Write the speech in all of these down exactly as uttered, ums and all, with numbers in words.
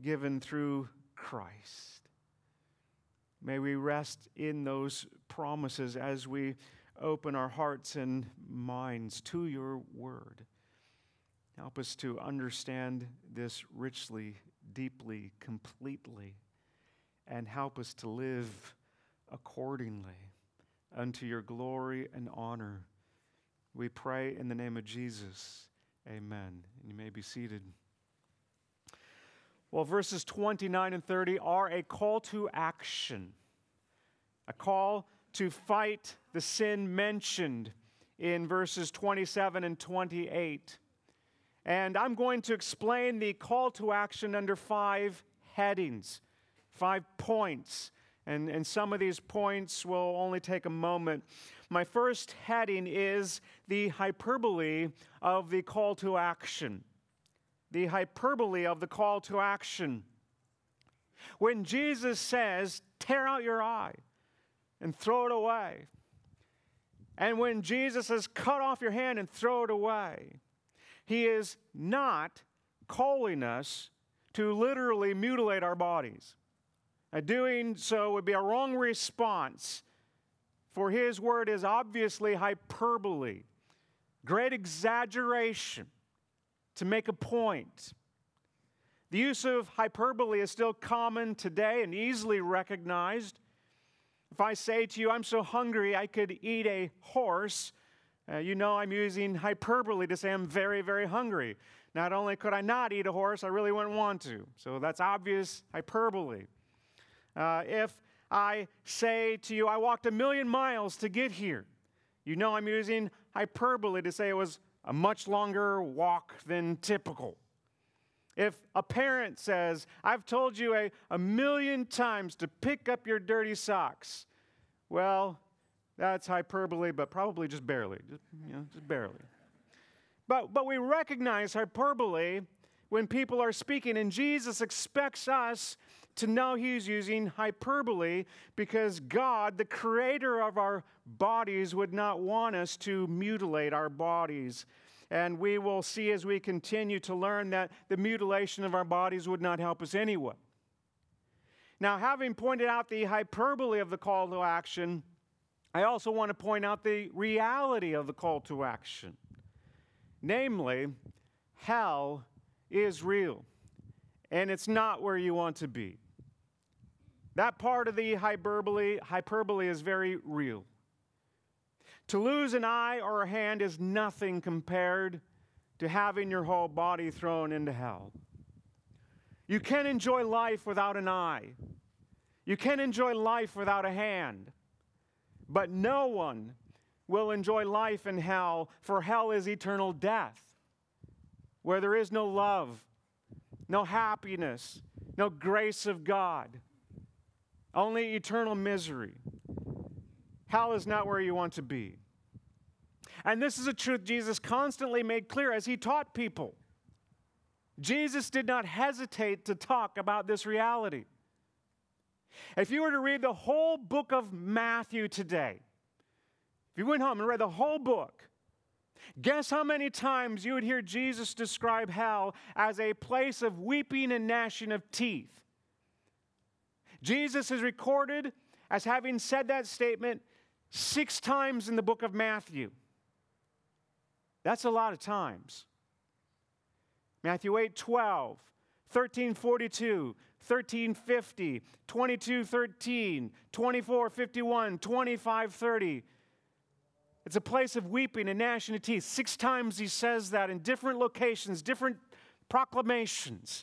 given through Christ. May we rest in those promises as we open our hearts and minds to your word. Help us to understand this richly, deeply, completely, and help us to live accordingly unto your glory and honor. We pray in the name of Jesus. Amen. And you may be seated. Well, verses twenty-nine and thirty are a call to action, a call to fight the sin mentioned in verses twenty-seven and twenty-eight. And I'm going to explain the call to action under five headings, five points. And, and some of these points will only take a moment. My first heading is the hyperbole of the call to action. The hyperbole of the call to action. When Jesus says, tear out your eye and throw it away. And when Jesus says, cut off your hand and throw it away, He is not calling us to literally mutilate our bodies. Uh, doing so would be a wrong response, for His word is obviously hyperbole, great exaggeration to make a point. The use of hyperbole is still common today and easily recognized. If I say to you, I'm so hungry I could eat a horse, Uh, you know I'm using hyperbole to say I'm very, very hungry. Not only could I not eat a horse, I really wouldn't want to. So that's obvious hyperbole. Uh, if I say to you, I walked a million miles to get here, you know I'm using hyperbole to say it was a much longer walk than typical. If a parent says, I've told you a, a million times to pick up your dirty socks, well, that's hyperbole, but probably just barely, just, you know, just barely. But, but we recognize hyperbole when people are speaking, and Jesus expects us to know He's using hyperbole because God, the creator of our bodies, would not want us to mutilate our bodies. And we will see as we continue to learn that the mutilation of our bodies would not help us anyway. Now, having pointed out the hyperbole of the call to action, I also want to point out the reality of the call to action. Namely, hell is real, and it's not where you want to be. That part of the hyperbole, hyperbole is very real. To lose an eye or a hand is nothing compared to having your whole body thrown into hell. You can enjoy life without an eye. You can enjoy life without a hand. But no one will enjoy life in hell, for hell is eternal death, where there is no love, no happiness, no grace of God, only eternal misery. Hell is not where you want to be. And this is a truth Jesus constantly made clear as He taught people. Jesus did not hesitate to talk about this reality. If you were to read the whole book of Matthew today, if you went home and read the whole book, guess how many times you would hear Jesus describe hell as a place of weeping and gnashing of teeth. Jesus is recorded as having said that statement six times in the book of Matthew. That's a lot of times. Matthew eight twelve, thirteen forty-two, thirteen fifty, twenty-two thirteen, twenty-four fifty-one, twenty-five thirty. It's a place of weeping and gnashing of teeth. Six times He says that in different locations, different proclamations.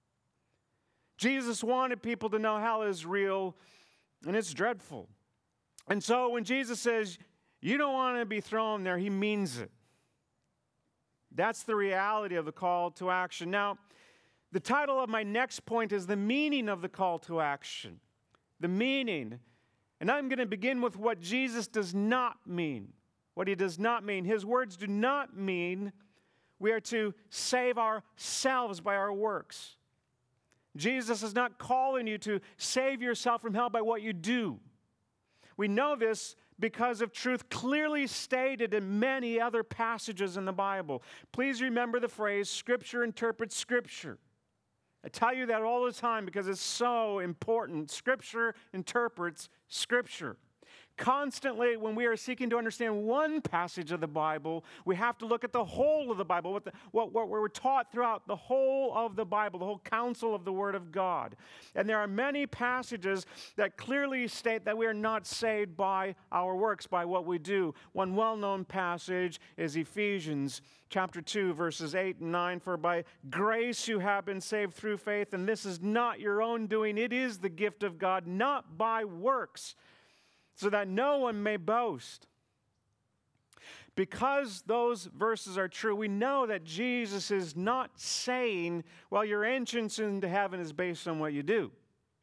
Jesus wanted people to know hell is real and it's dreadful. And so when Jesus says, you don't want to be thrown there, He means it. That's the reality of the call to action. Now, the title of my next point is the meaning of the call to action. The meaning. And I'm going to begin with what Jesus does not mean. What He does not mean. His words do not mean we are to save ourselves by our works. Jesus is not calling you to save yourself from hell by what you do. We know this because of truth clearly stated in many other passages in the Bible. Please remember the phrase, Scripture interprets Scripture. I tell you that all the time because it's so important. Scripture interprets Scripture. Constantly, when we are seeking to understand one passage of the Bible, we have to look at the whole of the Bible, what, the, what, what we're taught throughout the whole of the Bible, the whole counsel of the Word of God. And there are many passages that clearly state that we are not saved by our works, by what we do. One well-known passage is Ephesians chapter two, verses eight and nine. For by grace you have been saved through faith, and this is not your own doing. It is the gift of God, not by works, so that no one may boast. Because those verses are true, we know that Jesus is not saying, well, your entrance into heaven is based on what you do.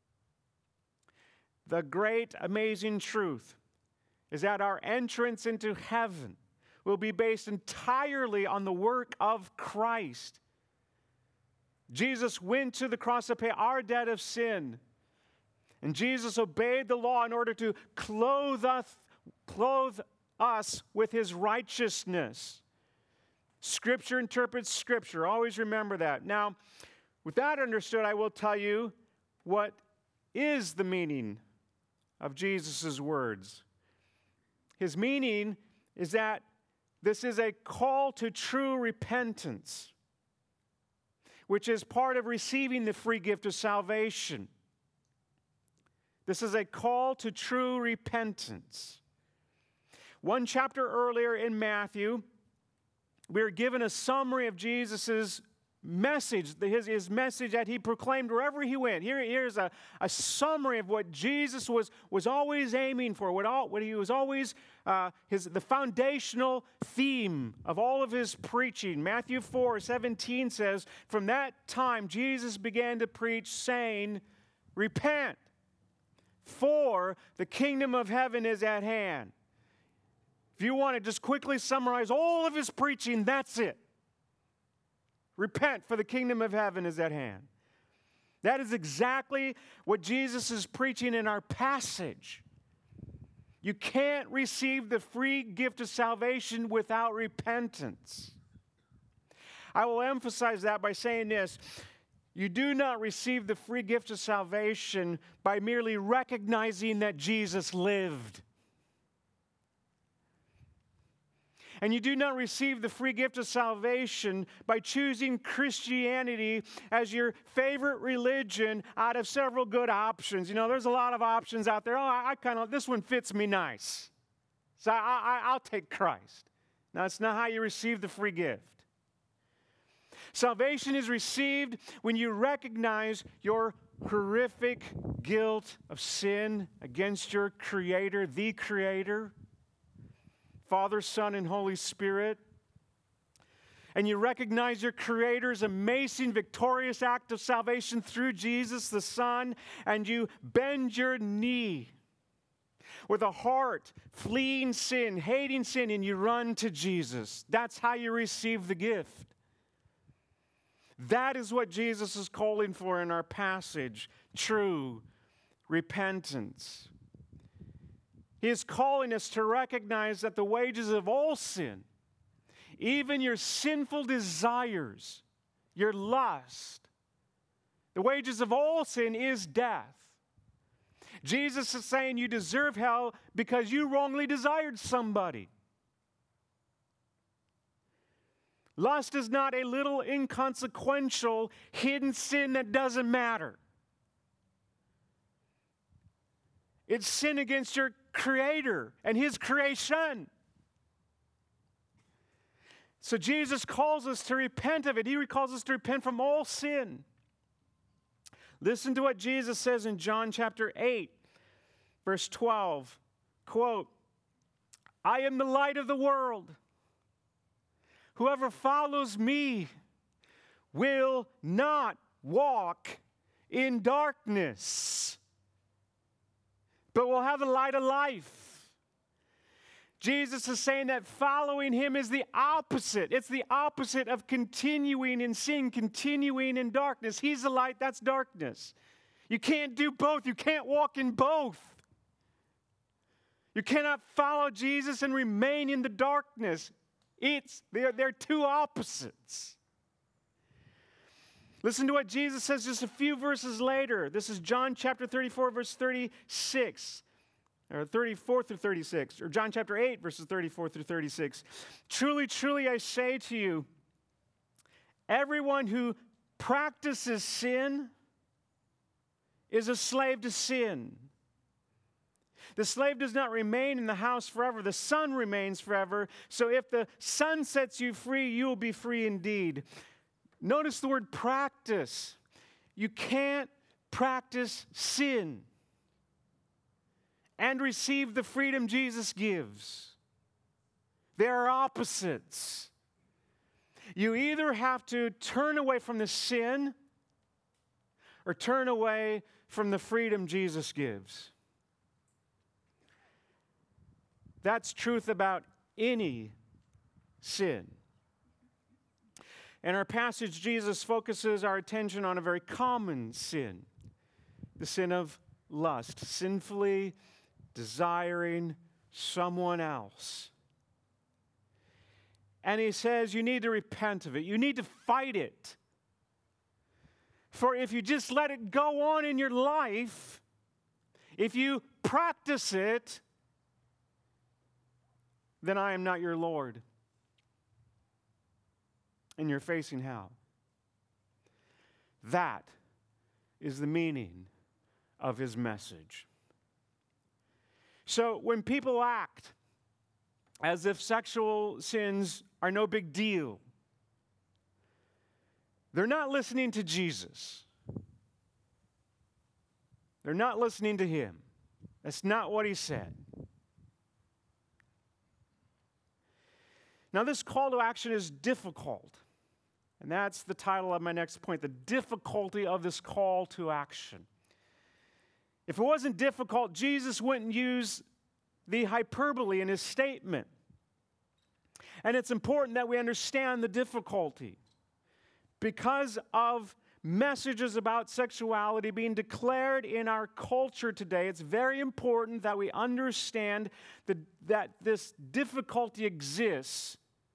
The great, amazing truth is that our entrance into heaven will be based entirely on the work of Christ. Jesus went to the cross to pay our debt of sin. And Jesus obeyed the law in order to clothe us, clothe us with his righteousness. Scripture interprets Scripture. Always remember that. Now, with that understood, I will tell you what is the meaning of Jesus' words. His meaning is that this is a call to true repentance, which is part of receiving the free gift of salvation. This is a call to true repentance. One chapter earlier in Matthew, we are given a summary of Jesus' message, his, his message that he proclaimed wherever he went. Here, here's a, a summary of what Jesus was, was always aiming for, what, all, what he was always, uh, his, the foundational theme of all of his preaching. Matthew four seventeen says, from that time Jesus began to preach, saying, repent, for the kingdom of heaven is at hand. If you want to just quickly summarize all of his preaching, that's it. Repent, for the kingdom of heaven is at hand. That is exactly what Jesus is preaching in our passage. You can't receive the free gift of salvation without repentance. I will emphasize that by saying this. You do not receive the free gift of salvation by merely recognizing that Jesus lived. And you do not receive the free gift of salvation by choosing Christianity as your favorite religion out of several good options. You know, there's a lot of options out there. Oh, I, I kind of, this one fits me nice. So I, I, I'll take Christ. Now, that's not how you receive the free gift. Salvation is received when you recognize your horrific guilt of sin against your Creator, the Creator, Father, Son, and Holy Spirit. And you recognize your Creator's amazing, victorious act of salvation through Jesus, the Son, and you bend your knee with a heart fleeing sin, hating sin, and you run to Jesus. That's how you receive the gift. That is what Jesus is calling for in our passage, true repentance. He is calling us to recognize that the wages of all sin, even your sinful desires, your lust, the wages of all sin is death. Jesus is saying you deserve hell because you wrongly desired somebody. Lust is not a little inconsequential, hidden sin that doesn't matter. It's sin against your Creator and His creation. So Jesus calls us to repent of it. He calls us to repent from all sin. Listen to what Jesus says in John chapter eight, verse twelve. Quote, I am the light of the world. Whoever follows me will not walk in darkness, but will have the light of life. Jesus is saying that following Him is the opposite. It's the opposite of continuing in sin, continuing in darkness. He's the light, that's darkness. You can't do both. You can't walk in both. You cannot follow Jesus and remain in the darkness. It's, they're, they're two opposites. Listen to what Jesus says just a few verses later. This is John chapter thirty-four, verse thirty-six. Or thirty-four through thirty-six. Or John chapter eight, verses thirty-four through thirty-six. Truly, truly, I say to you, everyone who practices sin is a slave to sin. The slave does not remain in the house forever. The Son remains forever. So if the Son sets you free, you will be free indeed. Notice the word practice. You can't practice sin and receive the freedom Jesus gives. They are opposites. You either have to turn away from the sin or turn away from the freedom Jesus gives. That's truth about any sin. In our passage, Jesus focuses our attention on a very common sin, the sin of lust, sinfully desiring someone else. And he says you need to repent of it. You need to fight it. For if you just let it go on in your life, if you practice it, then I am not your Lord. And you're facing hell. That is the meaning of his message. So when people act as if sexual sins are no big deal, they're not listening to Jesus. They're not listening to him. That's not what he said. Now, this call to action is difficult. And that's the title of my next point, the difficulty of this call to action. If it wasn't difficult, Jesus wouldn't use the hyperbole in his statement. And it's important that we understand the difficulty. Because of messages about sexuality being declared in our culture today, it's very important that we understand that, that this difficulty exists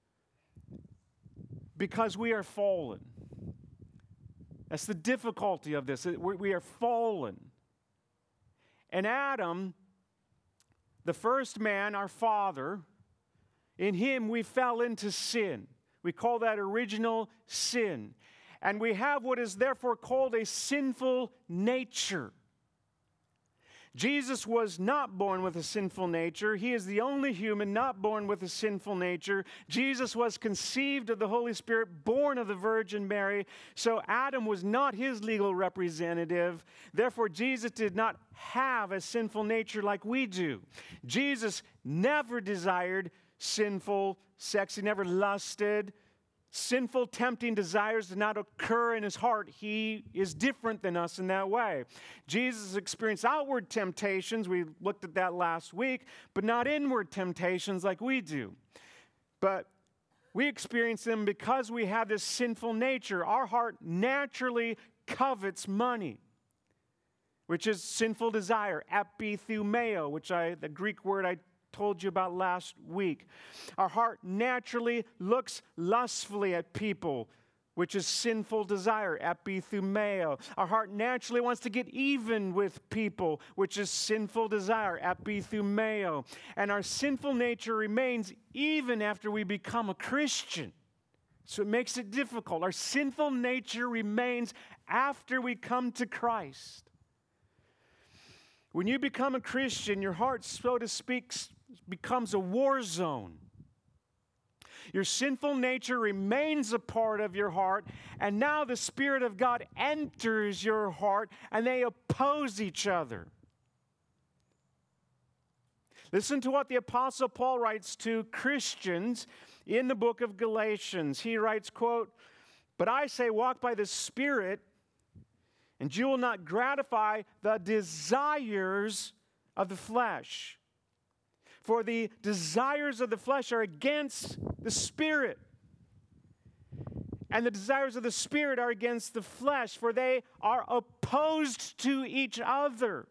because we are fallen. That's the difficulty of this. We are fallen. And Adam, the first man, our father, in him we fell into sin. We call that original sin. And we have what is therefore called a sinful nature. Jesus was not born with a sinful nature. He is the only human not born with a sinful nature. Jesus was conceived of the Holy Spirit, born of the Virgin Mary. So Adam was not his legal representative. Therefore, Jesus did not have a sinful nature like we do. Jesus never desired sinful sex. He never lusted. Sinful, tempting desires did not occur in his heart. He is different than us in that way. Jesus experienced outward temptations. We looked at that last week, but not inward temptations like we do. But we experience them because we have this sinful nature. Our heart naturally covets money, which is sinful desire, epithumeo, which I, the Greek word I told you about last week. Our heart naturally looks lustfully at people, which is sinful desire, epithumeo. Our heart naturally wants to get even with people, which is sinful desire, epithumeo. And our sinful nature remains even after we become a Christian. So it makes it difficult. Our sinful nature remains after we come to Christ. When you become a Christian, your heart, so to speak, becomes a war zone. Your sinful nature remains a part of your heart, and now the Spirit of God enters your heart, and they oppose each other. Listen to what the Apostle Paul writes to Christians in the book of Galatians. He writes, quote, "But I say, walk by the Spirit, and you will not gratify the desires of the flesh. For the desires of the flesh are against the Spirit, and the desires of the Spirit are against the flesh, for they are opposed to each other,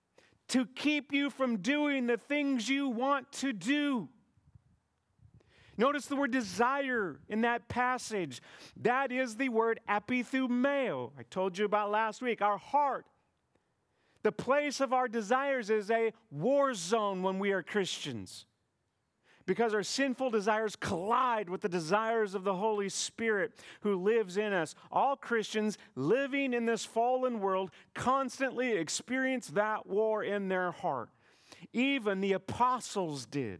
to keep you from doing the things you want to do. Notice the word desire in that passage. That is the word epithumeo. I told you about last week. Our heart, the place of our desires, is a war zone when we are Christians, because our sinful desires collide with the desires of the Holy Spirit who lives in us. All Christians living in this fallen world constantly experience that war in their heart. Even the apostles did.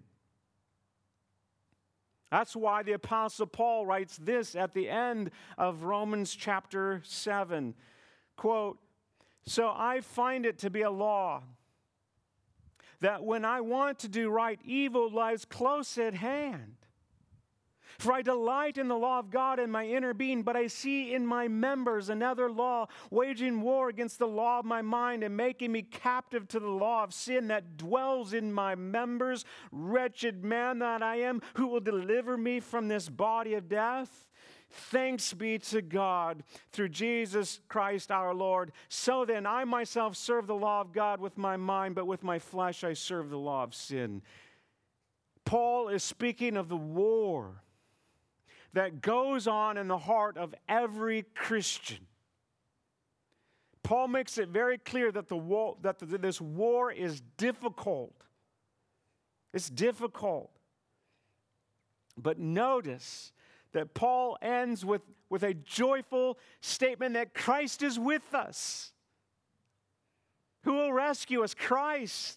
That's why the Apostle Paul writes this at the end of Romans chapter seven. Quote, "So I find it to be a law that when I want to do right, evil lies close at hand. For I delight in the law of God in my inner being, but I see in my members another law, waging war against the law of my mind and making me captive to the law of sin that dwells in my members. Wretched man that I am, who will deliver me from this body of death? Thanks be to God through Jesus Christ our Lord. So then, I myself serve the law of God with my mind, but with my flesh I serve the law of sin." Paul is speaking of the war that goes on in the heart of every Christian. Paul makes it very clear that the war, that the, this war is difficult. It's difficult. But notice that Paul ends with, with a joyful statement that Christ is with us. Who will rescue us? Christ.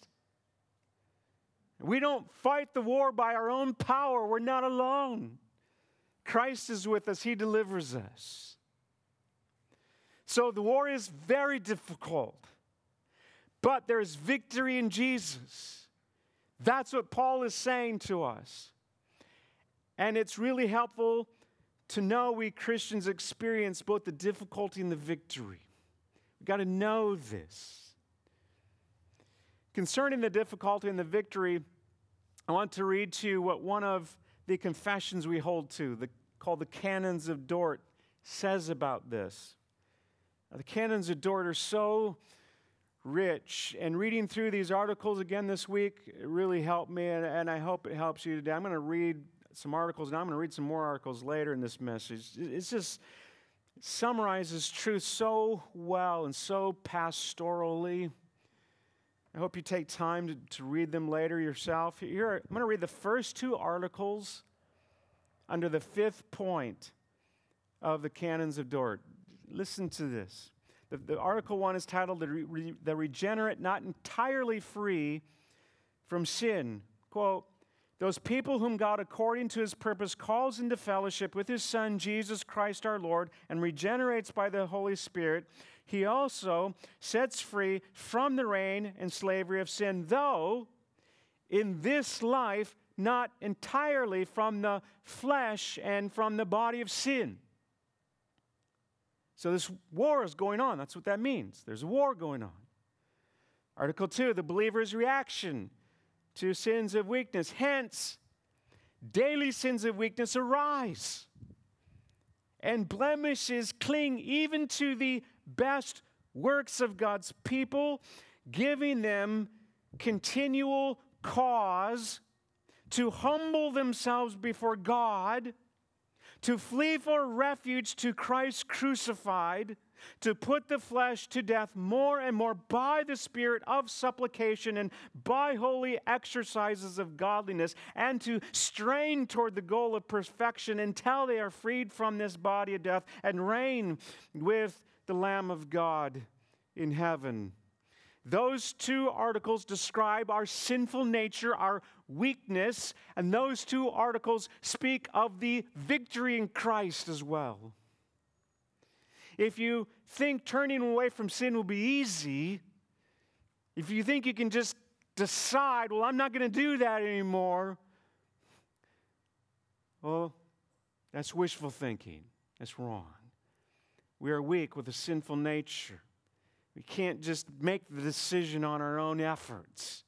We don't fight the war by our own power. We're not alone. Christ is with us. He delivers us. So the war is very difficult, but there's victory in Jesus. That's what Paul is saying to us. And it's really helpful to know we Christians experience both the difficulty and the victory. We've got to know this. Concerning the difficulty and the victory, I want to read to you what one of the confessions we hold to, the, called the Canons of Dort, says about this. Now, the Canons of Dort are so rich, and reading through these articles again this week, it really helped me, and, and I hope it helps you today. I'm going to read some articles, and I'm going to read some more articles later in this message. It's just, it summarizes truth so well and so pastorally. I hope you take time to, to read them later yourself. Here, I'm going to read the first two articles under the fifth point of the Canons of Dort. Listen to this. The, the article one is titled, the, Re, the Regenerate Not Entirely Free from Sin. Quote, "Those people whom God, according to his purpose, calls into fellowship with his Son, Jesus Christ our Lord, and regenerates by the Holy Spirit, he also sets free from the reign and slavery of sin, though in this life not entirely from the flesh and from the body of sin." So this war is going on. That's what that means. There's a war going on. Article two, the believer's reaction to sins of weakness. Hence, daily sins of weakness arise, and blemishes cling even to the best works of God's people, giving them continual cause to humble themselves before God, to flee for refuge to Christ crucified, to put the flesh to death more and more by the spirit of supplication and by holy exercises of godliness, and to strain toward the goal of perfection until they are freed from this body of death and reign with the Lamb of God in heaven. Those two articles describe our sinful nature, our weakness, and those two articles speak of the victory in Christ as well. If you think turning away from sin will be easy, if you think you can just decide, well, I'm not going to do that anymore, well, that's wishful thinking. That's wrong. We are weak with a sinful nature. We can't just make the decision on our own efforts.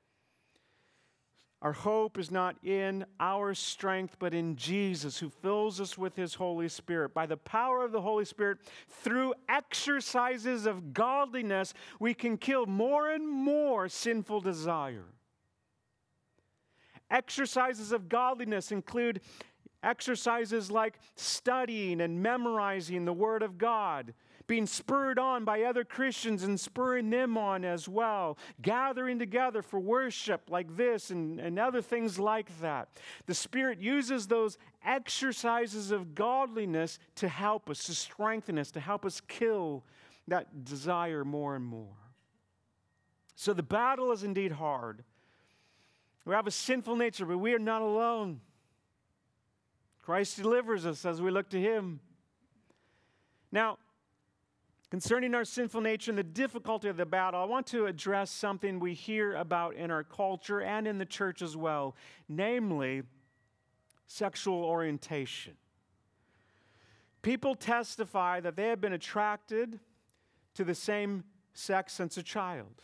Our hope is not in our strength, but in Jesus, who fills us with his Holy Spirit. By the power of the Holy Spirit, through exercises of godliness, we can kill more and more sinful desire. Exercises of godliness include exercises like studying and memorizing the Word of God, being spurred on by other Christians and spurring them on as well, gathering together for worship like this and, and other things like that. The Spirit uses those exercises of godliness to help us, to strengthen us, to help us kill that desire more and more. So the battle is indeed hard. We have a sinful nature, but we are not alone. Christ delivers us as we look to Him. Now, concerning our sinful nature and the difficulty of the battle, I want to address something we hear about in our culture and in the church as well, namely sexual orientation. People testify that they have been attracted to the same sex since a child.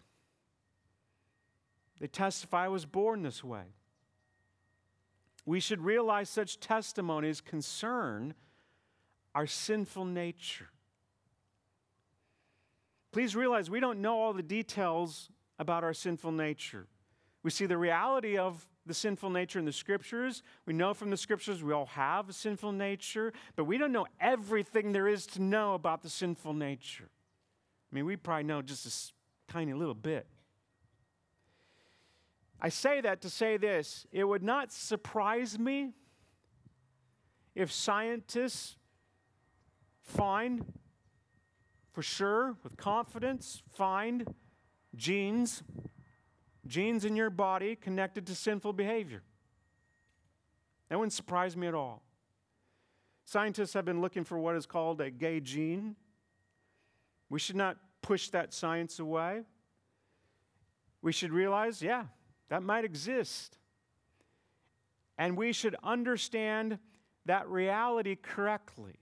They testify, I was born this way. We should realize such testimonies concern our sinful nature. Please realize we don't know all the details about our sinful nature. We see the reality of the sinful nature in the Scriptures. We know from the Scriptures we all have a sinful nature, but we don't know everything there is to know about the sinful nature. I mean, we probably know just a s- tiny little bit. I say that to say this: it would not surprise me if scientists find, for sure, with confidence, find genes, genes in your body connected to sinful behavior. That wouldn't surprise me at all. Scientists have been looking for what is called a gay gene. We should not push that science away. We should realize, yeah, that might exist. And we should understand that reality correctly.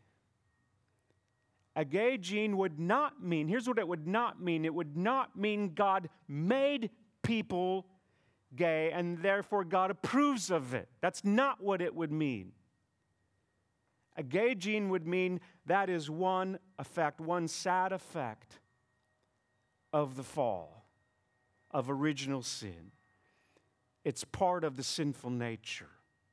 A gay gene would not mean, here's what it would not mean. It would not mean God made people gay and therefore God approves of it. That's not what it would mean. A gay gene would mean that is one effect, one sad effect of the fall, of original sin. It's part of the sinful nature.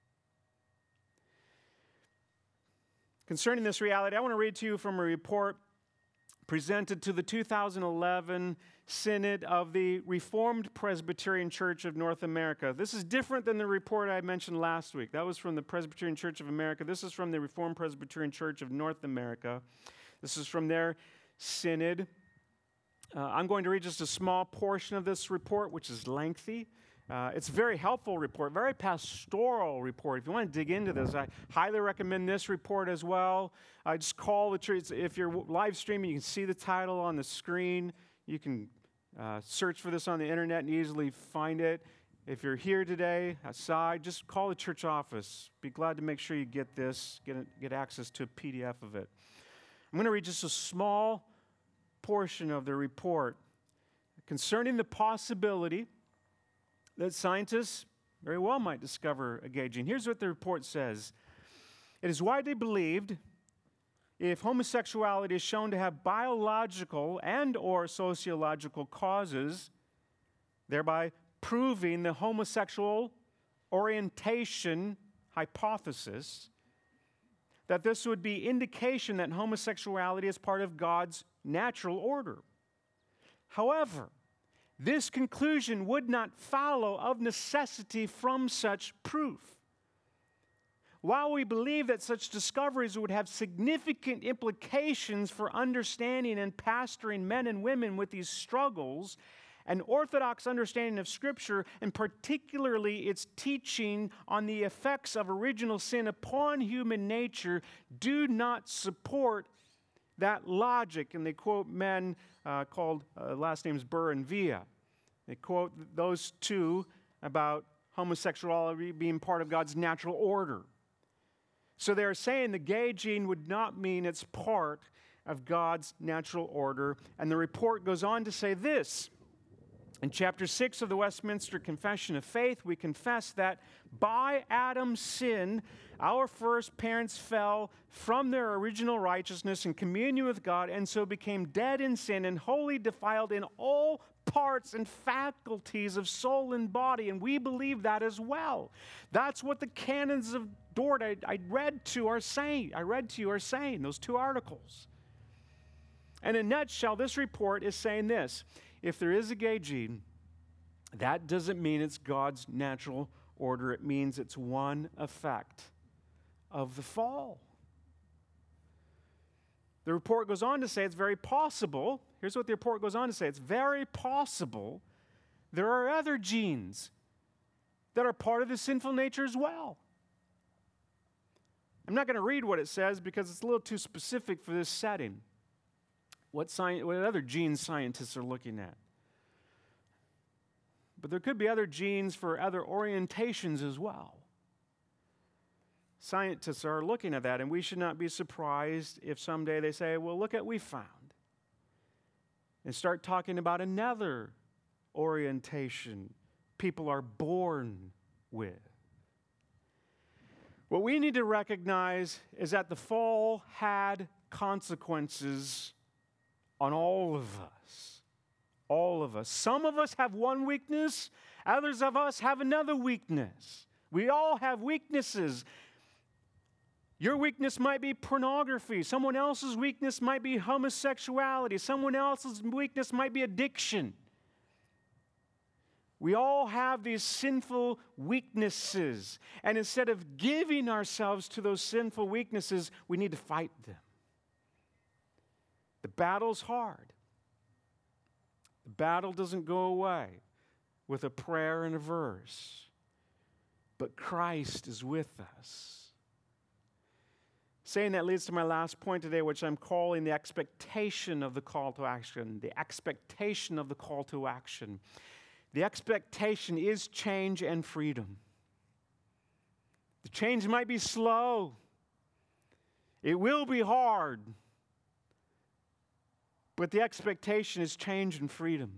Concerning this reality, I want to read to you from a report presented to the two thousand eleven Synod of the Reformed Presbyterian Church of North America. This is different than the report I mentioned last week. That was from the Presbyterian Church of America. This is from the Reformed Presbyterian Church of North America. This is from their synod. Uh, I'm going to read just a small portion of this report, which is lengthy. Uh, it's a very helpful report, very pastoral report. If you want to dig into this, I highly recommend this report as well. I just call the church. If you're live streaming, you can see the title on the screen. You can uh, search for this on the internet and easily find it. If you're here today, aside, just call the church office. Be glad to make sure you get this, get, get access to a P D F of it. I'm going to read just a small portion of the report concerning the possibility that scientists very well might discover a gay gene. Here's what the report says. It is widely believed if homosexuality is shown to have biological and or sociological causes, thereby proving the homosexual orientation hypothesis, that this would be indication that homosexuality is part of God's natural order. However, this conclusion would not follow of necessity from such proof. While we believe that such discoveries would have significant implications for understanding and pastoring men and women with these struggles, an orthodox understanding of Scripture, and particularly its teaching on the effects of original sin upon human nature, do not support that logic. And they quote men uh, called, uh, last names Burr and Villa. They quote those two about homosexuality being part of God's natural order. So they're saying the gay gene would not mean it's part of God's natural order. And the report goes on to say this: In chapter six of the Westminster Confession of Faith, we confess that by Adam's sin, our first parents fell from their original righteousness and communion with God, and so became dead in sin and wholly defiled in all parts and faculties of soul and body, and we believe that as well. That's what the canons of Dort I, I read to are saying. I read to you are saying, those two articles. And in a nutshell, this report is saying this: if there is a gay gene, that doesn't mean it's God's natural order. It means it's one effect of the fall. The report goes on to say it's very possible. Here's what the report goes on to say. It's very possible there are other genes that are part of the sinful nature as well. I'm not going to read what it says because it's a little too specific for this setting. What, sci- what other genes scientists are looking at. But there could be other genes for other orientations as well. Scientists are looking at that, and we should not be surprised if someday they say, well, look at what we found. And start talking about another orientation people are born with. What we need to recognize is that the fall had consequences on all of us. All of us. Some of us have one weakness, others of us have another weakness. We all have weaknesses. Your weakness might be pornography. Someone else's weakness might be homosexuality. Someone else's weakness might be addiction. We all have these sinful weaknesses. And instead of giving ourselves to those sinful weaknesses, we need to fight them. The battle's hard. The battle doesn't go away with a prayer and a verse. But Christ is with us. Saying that leads to my last point today, which I'm calling the expectation of the call to action. The expectation of the call to action. The expectation is change and freedom. The change might be slow. It will be hard. But the expectation is change and freedom.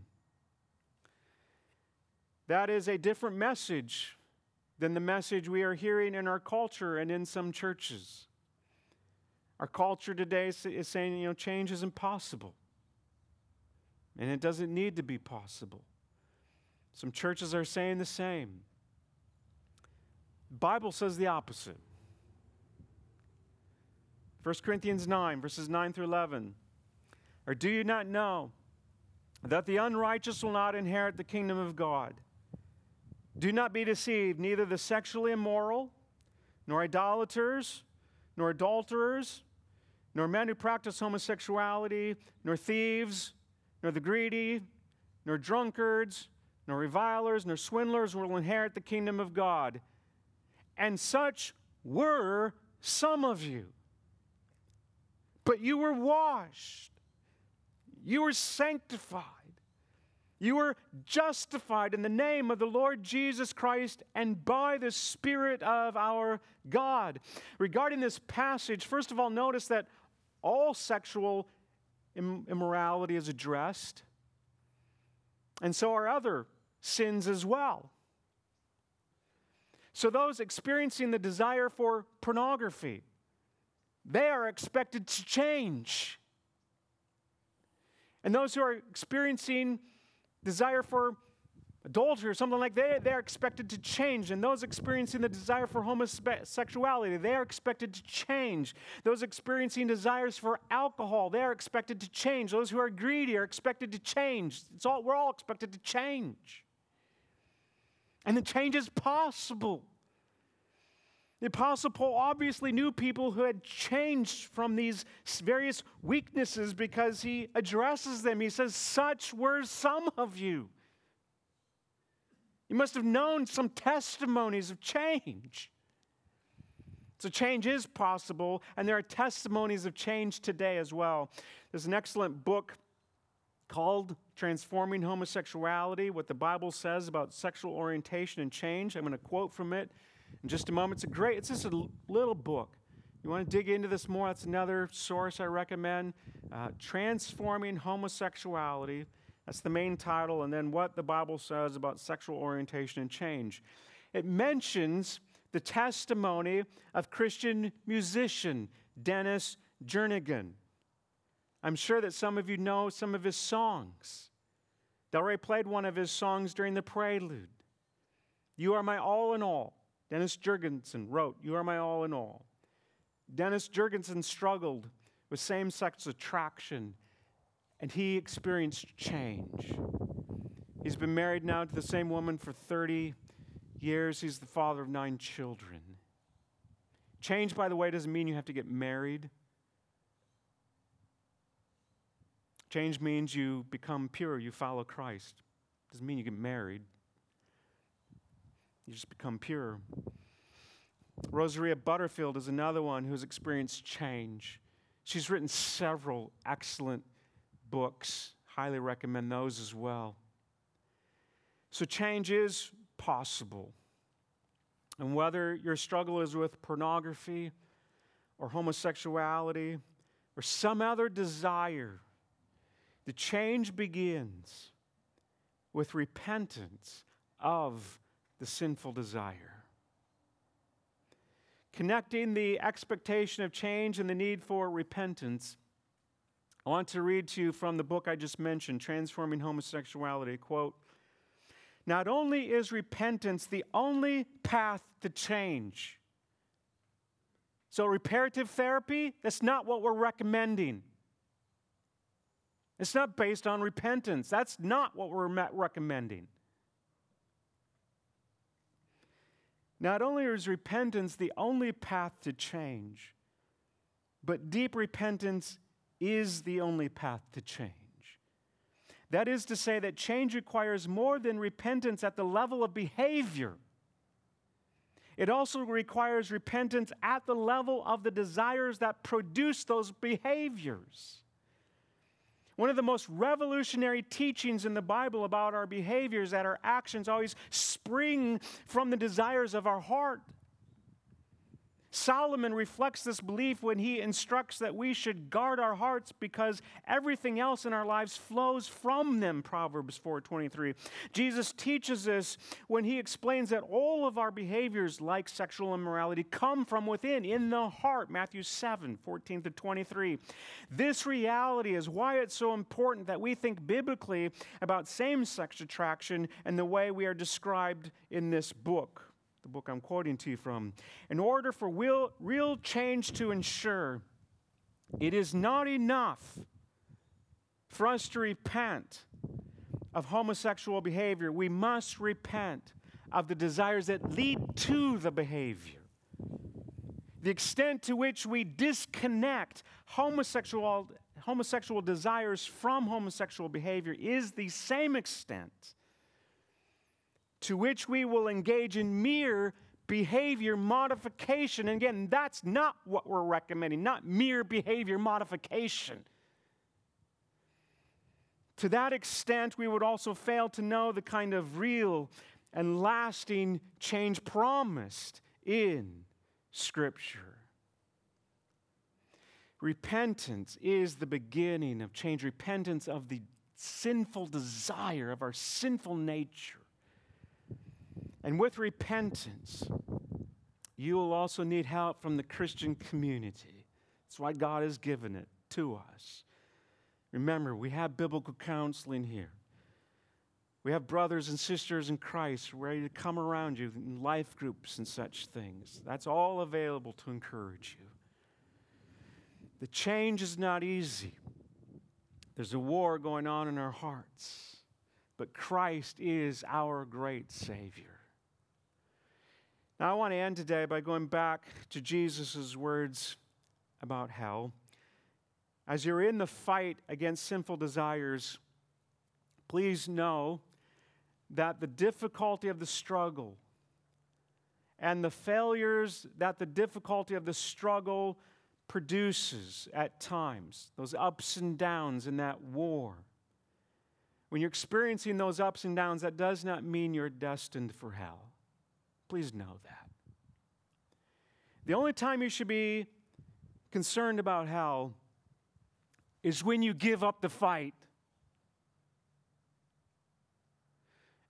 That is a different message than the message we are hearing in our culture and in some churches. Our culture today is saying, you know, change is impossible. And it doesn't need to be possible. Some churches are saying the same. The Bible says the opposite. First Corinthians nine, verses nine through eleven. Or do you not know that the unrighteous will not inherit the kingdom of God? Do not be deceived, neither the sexually immoral, nor idolaters, nor adulterers, nor men who practice homosexuality, nor thieves, nor the greedy, nor drunkards, nor revilers, nor swindlers will inherit the kingdom of God. And such were some of you. But you were washed. You were sanctified. You were justified in the name of the Lord Jesus Christ and by the Spirit of our God. Regarding this passage, first of all, notice that all sexual im- immorality is addressed, and so are other sins as well. So those experiencing the desire for pornography, they are expected to change. And those who are experiencing desire for adultery or something like that, they are expected to change. And those experiencing the desire for homosexuality, they are expected to change. Those experiencing desires for alcohol, they are expected to change. Those who are greedy are expected to change. It's all, we're all expected to change. And the change is possible. The Apostle Paul obviously knew people who had changed from these various weaknesses because he addresses them. He says, such were some of you. You must have known some testimonies of change. So change is possible, and there are testimonies of change today as well. There's an excellent book called Transforming Homosexuality, What the Bible Says About Sexual Orientation and Change. I'm going to quote from it in just a moment. It's a great, it's just a little book. You want to dig into this more, that's another source I recommend. Uh, Transforming Homosexuality That's the main title, and then what the Bible says about sexual orientation and change. It mentions the testimony of Christian musician Dennis Jernigan. I'm sure that some of you know some of his songs. Delray played one of his songs during the prelude. You Are My All in All. Dennis Jurgensen wrote, You Are My All in All. Dennis Jurgensen struggled with same-sex attraction, and he experienced change. He's been married now to the same woman for thirty years. He's the father of nine children. Change, by the way, doesn't mean you have to get married. Change means you become pure, you follow Christ. Doesn't mean you get married. You just become pure. Rosaria Butterfield is another one who's experienced change. She's written several excellent books. Highly recommend those as well. So change is possible. And whether your struggle is with pornography or homosexuality or some other desire, the change begins with repentance of the sinful desire. Connecting the expectation of change and the need for repentance, I want to read to you from the book I just mentioned, Transforming Homosexuality, quote, not only is repentance the only path to change. So reparative therapy, that's not what we're recommending. It's not based on repentance. That's not what we're recommending. Not only is repentance the only path to change, but deep repentance is the only path to change. That is to say that change requires more than repentance at the level of behavior. It also requires repentance at the level of the desires that produce those behaviors. One of the most revolutionary teachings in the Bible about our behaviors is that our actions always spring from the desires of our heart. Solomon reflects this belief when he instructs that we should guard our hearts because everything else in our lives flows from them, Proverbs four twenty-three. Jesus teaches this when he explains that all of our behaviors, like sexual immorality, come from within, in the heart, Matthew seven fourteen to twenty-three. This reality is why it's so important that we think biblically about same-sex attraction and the way we are described in this book. The book I'm quoting to you from. In order for real, real change to ensure, it is not enough for us to repent of homosexual behavior. We must repent of the desires that lead to the behavior. The extent to which we disconnect homosexual, homosexual desires from homosexual behavior is the same extent to which we will engage in mere behavior modification. And again, that's not what we're recommending, not mere behavior modification. To that extent, we would also fail to know the kind of real and lasting change promised in Scripture. Repentance is the beginning of change, repentance of the sinful desire of our sinful nature. And with repentance, you will also need help from the Christian community. That's why God has given it to us. Remember, we have biblical counseling here. We have brothers and sisters in Christ ready to come around you in life groups and such things. That's all available to encourage you. The change is not easy. There's a war going on in our hearts. But Christ is our great Savior. Now, I want to end today by going back to Jesus' words about hell. As you're in the fight against sinful desires, please know that the difficulty of the struggle and the failures that the difficulty of the struggle produces at times, those ups and downs in that war, when you're experiencing those ups and downs, that does not mean you're destined for hell. Please know that. The only time you should be concerned about hell is when you give up the fight.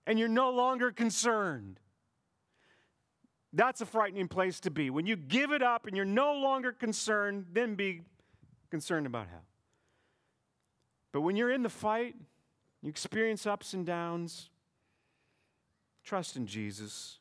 and you're no longer concerned. That's a frightening place to be. When you give it up and you're no longer concerned, then be concerned about hell. But when you're in the fight, you experience ups and downs, trust in Jesus.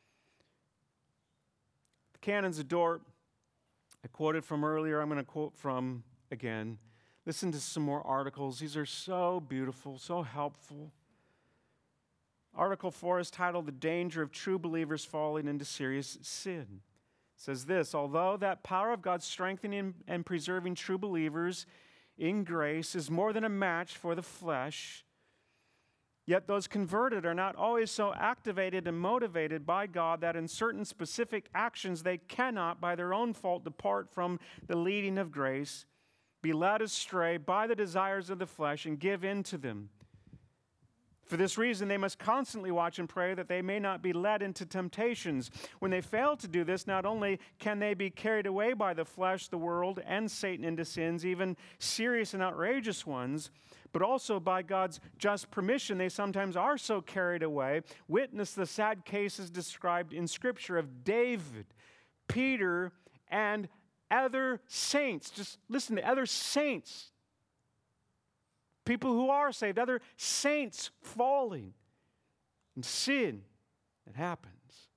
The canons of Dort, I quoted from earlier, I'm going to quote from again. Listen to some more articles. These are so beautiful, so helpful. Article four is titled, The Danger of True Believers Falling into Serious Sin. It says this, although that power of God strengthening and preserving true believers in grace is more than a match for the flesh, yet those converted are not always so activated and motivated by God that in certain specific actions they cannot, by their own fault, depart from the leading of grace, be led astray by the desires of the flesh, and give in to them. For this reason, they must constantly watch and pray that they may not be led into temptations. When they fail to do this, not only can they be carried away by the flesh, the world, and Satan into sins, even serious and outrageous ones, but also by God's just permission, they sometimes are so carried away. Witness the sad cases described in Scripture of David, Peter, and other saints. Just listen to other saints. People who are saved, other saints falling in sin. It happens.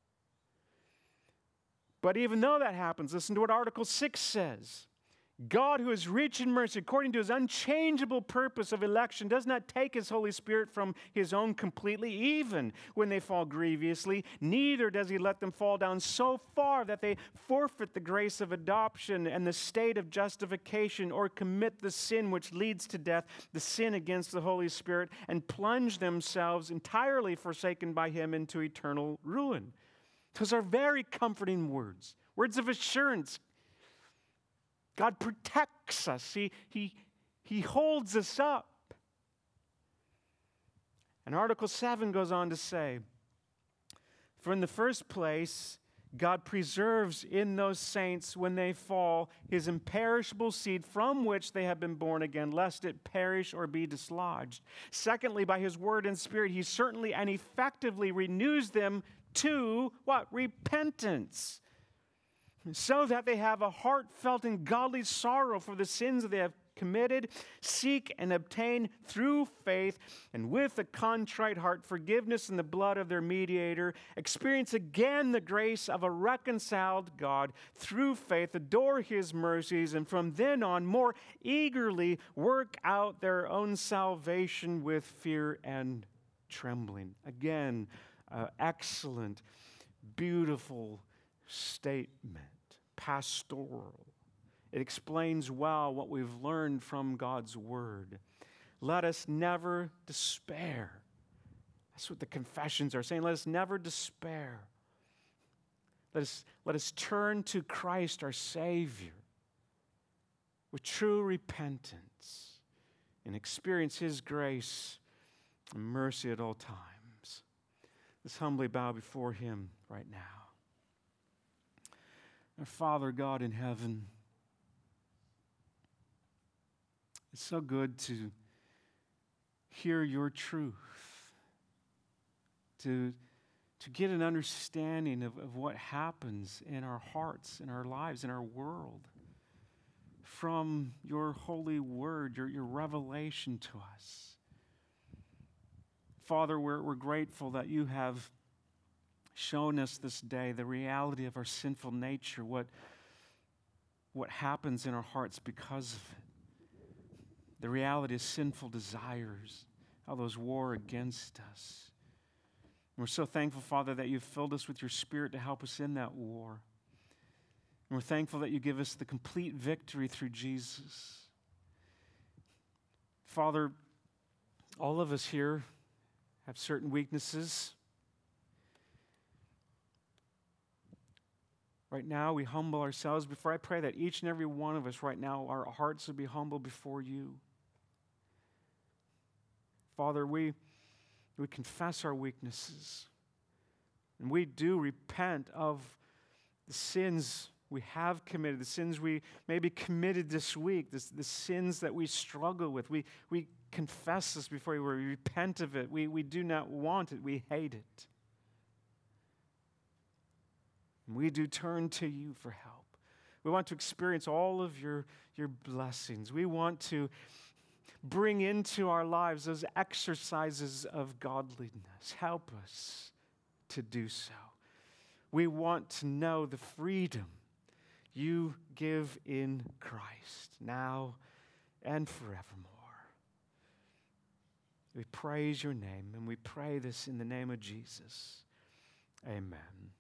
But even though that happens, listen to what Article six says. God, who is rich in mercy, according to his unchangeable purpose of election, does not take his Holy Spirit from his own completely, even when they fall grievously. Neither does he let them fall down so far that they forfeit the grace of adoption and the state of justification, or commit the sin which leads to death, the sin against the Holy Spirit, and plunge themselves entirely forsaken by him into eternal ruin. Those are very comforting words, words of assurance. God protects us. He, he, he holds us up. And Article seven goes on to say, for in the first place, God preserves in those saints when they fall his imperishable seed from which they have been born again, lest it perish or be dislodged. Secondly, by his word and spirit, he certainly and effectively renews them to what? Repentance. So that they have a heartfelt and godly sorrow for the sins that they have committed, seek and obtain through faith, and with a contrite heart forgiveness in the blood of their mediator, experience again the grace of a reconciled God through faith, adore his mercies, and from then on more eagerly work out their own salvation with fear and trembling. Again, uh, excellent, beautiful statement. Pastoral. It explains well what we've learned from God's word. Let us never despair. That's what the confessions are saying. Let us never despair. Let us, let us turn to Christ, our Savior, with true repentance and experience his grace and mercy at all times. Let's humbly bow before him right now. Our Father God in heaven, it's so good to hear your truth, to, to get an understanding of, of what happens in our hearts, in our lives, in our world, from your holy word, your, your revelation to us. Father, we're, we're grateful that you have shown us this day the reality of our sinful nature, what, what happens in our hearts because of it. The reality of sinful desires, how those war against us. And we're so thankful, Father, that you've filled us with your Spirit to help us in that war. And we're thankful that you give us the complete victory through Jesus. Father, all of us here have certain weaknesses. Right now, we humble ourselves before. I pray that each and every one of us right now, our hearts would be humble before you. Father, we, we confess our weaknesses. And we do repent of the sins we have committed, the sins we maybe committed this week, the, the sins that we struggle with. We, we confess this before you. We repent of it. We, we do not want it. We hate it. And we do turn to you for help. We want to experience all of your, your blessings. We want to bring into our lives those exercises of godliness. Help us to do so. We want to know the freedom you give in Christ, now and forevermore. We praise your name, and we pray this in the name of Jesus. Amen.